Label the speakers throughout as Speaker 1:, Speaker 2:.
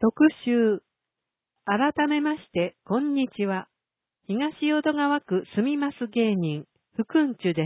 Speaker 1: 特集。改めまして、こんにちは。東淀川区住みます芸人、ふくんちゅです。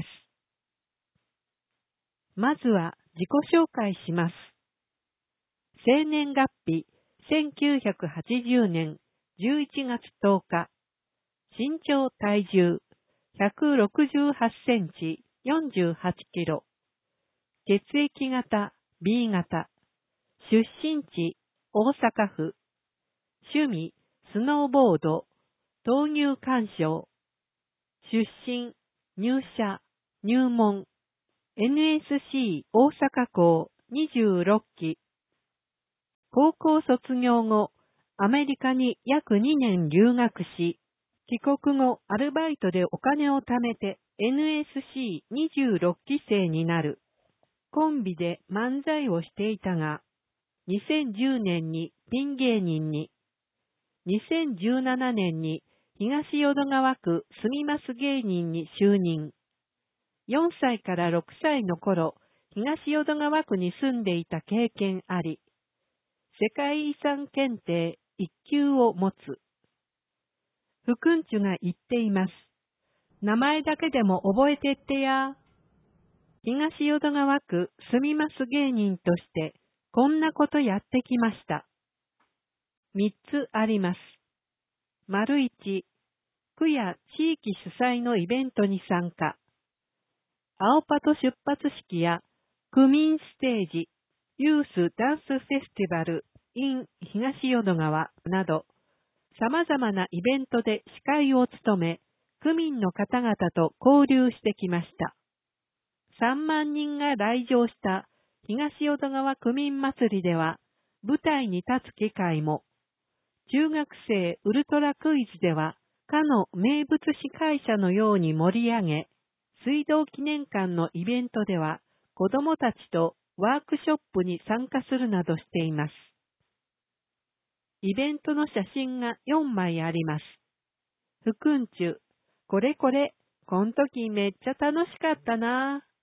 Speaker 1: まずは自己紹介します。生年月日、1980年11月10日。身長体重、168センチ、48キロ。血液型、B 型。出身地、大阪府。趣味、スノーボード、闘牛鑑賞。出身、入社、入門。NSC 大阪校26期。高校卒業後、アメリカに約2年留学し、帰国後アルバイトでお金を貯めて NSC26 期生になる。コンビで漫才をしていたが、2010年にピン芸人に、2017年に東淀川区住みます芸人に就任。4歳から6歳の頃、東淀川区に住んでいた経験あり、世界遺産検定1級を持つ。ふくんちゅが言っています。名前だけでも覚えてってや。東淀川区住みます芸人として、こんなことやってきました。3つあります。丸1、区や地域主催のイベントに参加。青パト出発式や区民ステージ、ユースダンスフェスティバル in 東淀川など、様々なイベントで司会を務め、区民の方々と交流してきました。3万人が来場した東淀川区民祭りでは、舞台に立つ機会も、中学生ウルトラクイズでは、かの名物司会者のように盛り上げ、水道記念館のイベントでは、子供たちとワークショップに参加するなどしています。イベントの写真が4枚あります。ふくんちゅ、これ、こん時めっちゃ楽しかったなぁ。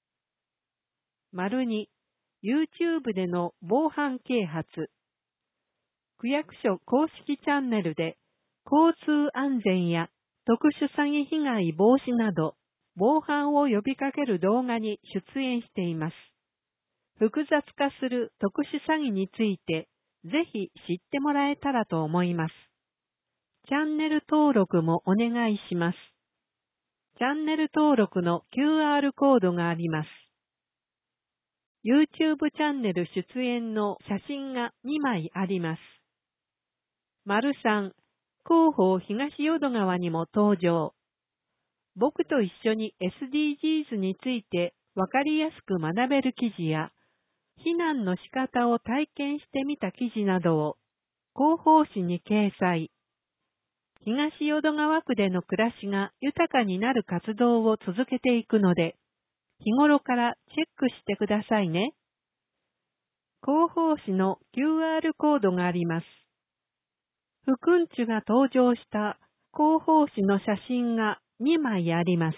Speaker 1: 丸2、YouTube での防犯啓発。区役所公式チャンネルで交通安全や特殊詐欺被害防止など防犯を呼びかける動画に出演しています。複雑化する特殊詐欺についてぜひ知ってもらえたらと思います。チャンネル登録もお願いします。チャンネル登録の QR コードがあります。YouTube チャンネル出演の写真が2枚あります。丸3、広報東淀川にも登場。僕と一緒に SDGs についてわかりやすく学べる記事や、避難の仕方を体験してみた記事などを広報誌に掲載。東淀川区での暮らしが豊かになる活動を続けていくので、日頃からチェックしてくださいね。広報誌の QR コードがあります。ふくんちゅが登場した広報誌の写真が2枚あります。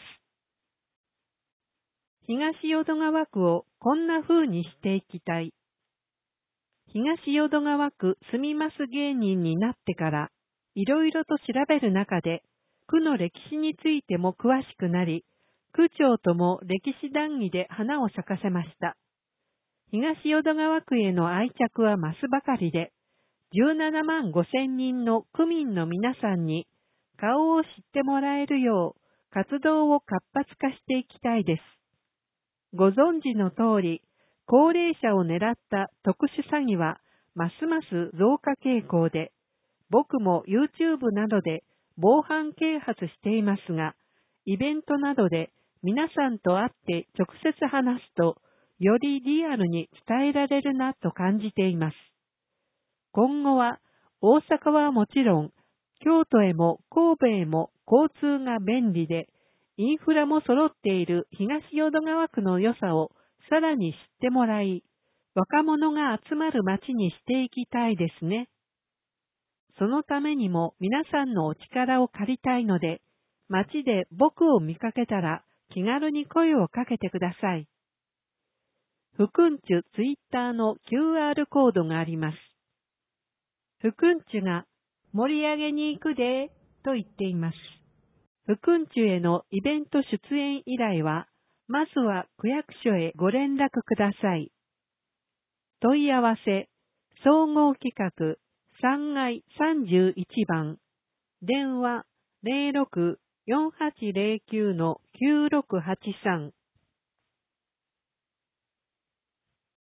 Speaker 1: 東淀川区をこんな風にしていきたい。東淀川区住みます芸人になってから、いろいろと調べる中で、区の歴史についても詳しくなり、区長とも歴史談義で花を咲かせました。東淀川区への愛着は増すばかりで、17万5千人の区民の皆さんに顔を知ってもらえるよう活動を活発化していきたいです。ご存知の通り、高齢者を狙った特殊詐欺はますます増加傾向で、僕も YouTube などで防犯啓発していますが、イベントなどで皆さんと会って直接話すと、よりリアルに伝えられるなと感じています。今後は大阪はもちろん、京都へも神戸へも交通が便利で、インフラも揃っている東淀川区の良さをさらに知ってもらい、若者が集まる街にしていきたいですね。そのためにも皆さんのお力を借りたいので、街で僕を見かけたら気軽に声をかけてください。ふくんちゅツイッターの QR コードがあります。 福んちゅが盛り上げに行くでと言っています。福んちゅへのイベント出演依頼は、まずは区役所へご連絡ください。問い合わせ、総合企画3階31番、電話 06-4809-9683